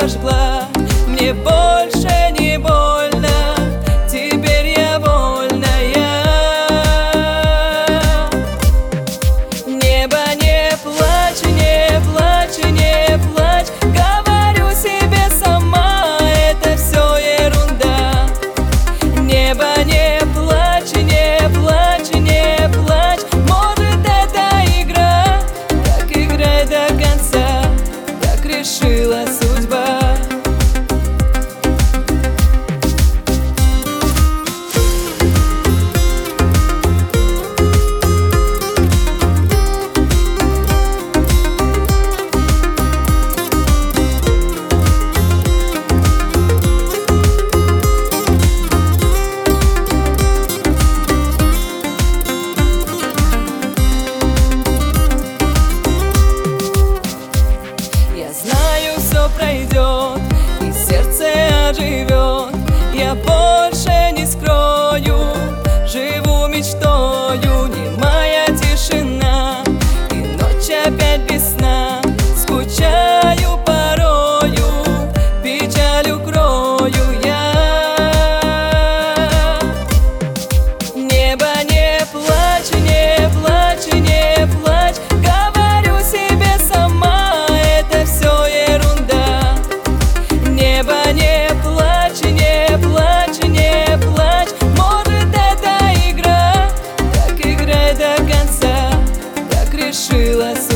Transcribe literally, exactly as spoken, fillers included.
обожгла. Мне больше не больно, теперь я вольная. Небо, не плачь, не плачь, не плачь, говорю себе сама, это все ерунда. Небо, не плачь, не плачь, не плачь, может это игра, так играй до конца, так решила судьба. Я знаю, все пройдет, и сердце оживет. Я больше не скрою, живу мечтою. Немая тишина, и ночь опять без сна. Скучаю порою, печалью крою я. Небо, не плачь, не плачь, не плачь, говорю себе сама, это все ерунда. Небо, не плачь, не плачь, не плачь, может это игра, так играй до конца, так решила судьба.